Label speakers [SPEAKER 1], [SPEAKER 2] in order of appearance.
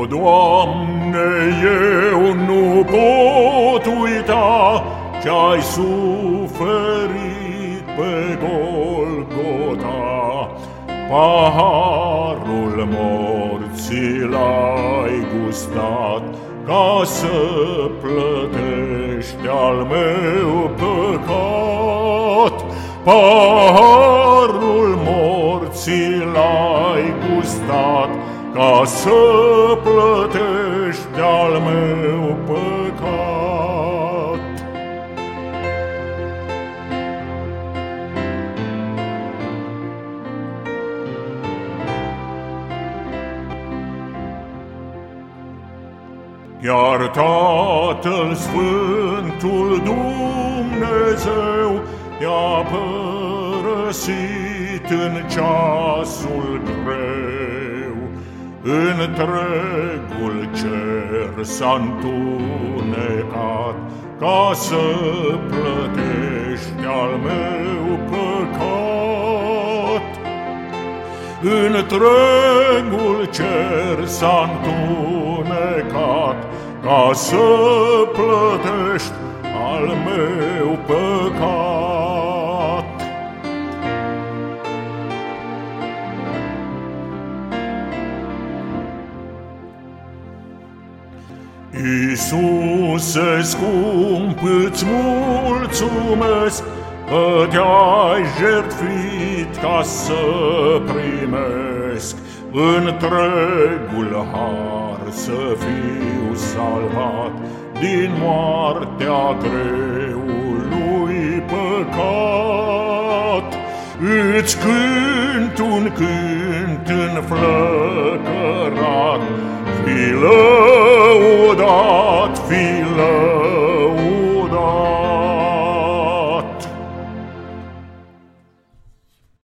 [SPEAKER 1] Doamne, eu nu pot uita ce-ai suferit pe Golgota. Paharul morții l-ai gustat ca să plătești al meu păcat. Paharul morții l-ai gustat ca să plătești al meu păcat. Iar Tatăl Sfântul Dumnezeu te-a părăsit în ceasul greu. Întregul cer s-a întunecat ca să plătești al meu păcat. Întregul cer s-a întunecat ca să plătești al meu păcat. Iisuse scump, îți mulțumesc că te-ai jertfit ca să primesc întregul har, să fiu salvat din moartea greului păcat. Îți cânt un cânt înflăcărat, fii lăudat, fii